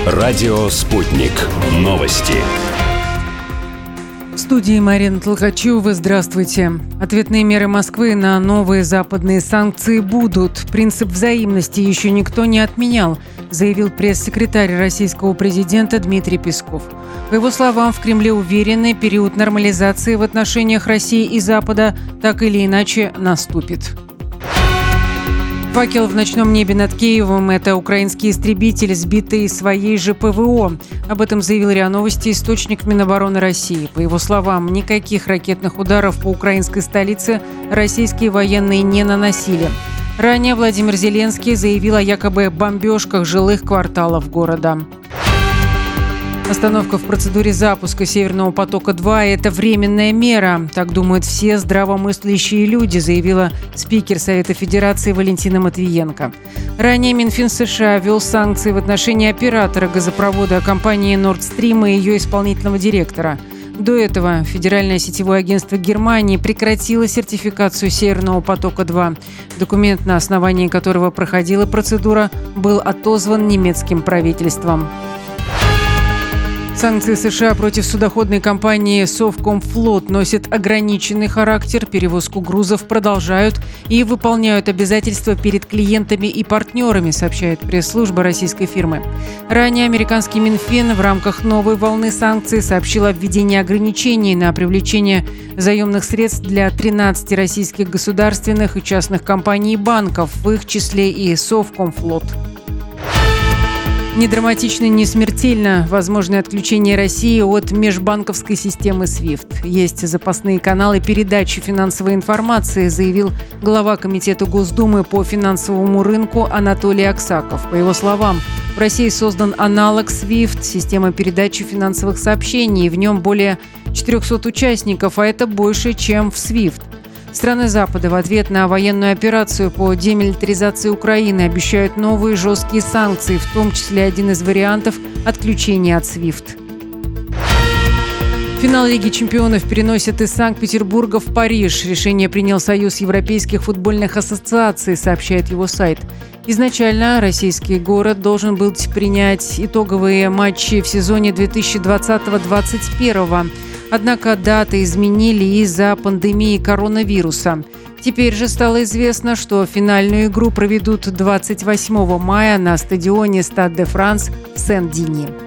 Радио «Спутник». Новости. В студии Марина Толкачева. Здравствуйте. Ответные меры Москвы на новые западные санкции будут. Принцип взаимности еще никто не отменял, заявил пресс-секретарь российского президента Дмитрий Песков. По его словам, в Кремле уверены, период нормализации в отношениях России и Запада так или иначе наступит. Факел в ночном небе над Киевом – это украинский истребитель, сбитый из своей же ПВО. Об этом заявил РИА Новости источник Минобороны России. По его словам, никаких ракетных ударов по украинской столице российские военные не наносили. Ранее Владимир Зеленский заявил о якобы бомбежках жилых кварталов города. Остановка в процедуре запуска «Северного потока-2» – это временная мера. Так думают все здравомыслящие люди, заявила спикер Совета Федерации Валентина Матвиенко. Ранее Минфин США ввел санкции в отношении оператора газопровода компании Nord Stream и ее исполнительного директора. До этого Федеральное сетевое агентство Германии прекратило сертификацию «Северного потока-2». Документ, на основании которого проходила процедура, был отозван немецким правительством. Санкции США против судоходной компании Совкомфлот носят ограниченный характер. Перевозку грузов продолжают и выполняют обязательства перед клиентами и партнерами, сообщает пресс-служба российской фирмы. Ранее американский Минфин в рамках новой волны санкций сообщил о введении ограничений на привлечение заемных средств для 13 российских государственных и частных компаний и банков, в их числе и Совкомфлот. Не драматично, не смертельно возможное отключение России от межбанковской системы SWIFT. Есть запасные каналы передачи финансовой информации, заявил глава Комитета Госдумы по финансовому рынку Анатолий Аксаков. По его словам, в России создан аналог SWIFT, система передачи финансовых сообщений. В нем более 400 участников, а это больше, чем в SWIFT. Страны Запада в ответ на военную операцию по демилитаризации Украины обещают новые жесткие санкции, в том числе один из вариантов – отключения от SWIFT. Финал Лиги чемпионов переносят из Санкт-Петербурга в Париж. Решение принял Союз европейских футбольных ассоциаций, сообщает его сайт. Изначально российский город должен был принять итоговые матчи в сезоне 2020-2021. Однако даты изменили из-за пандемии коронавируса. Теперь же стало известно, что финальную игру проведут 28 мая на стадионе Стад де Франс в Сен-Дени.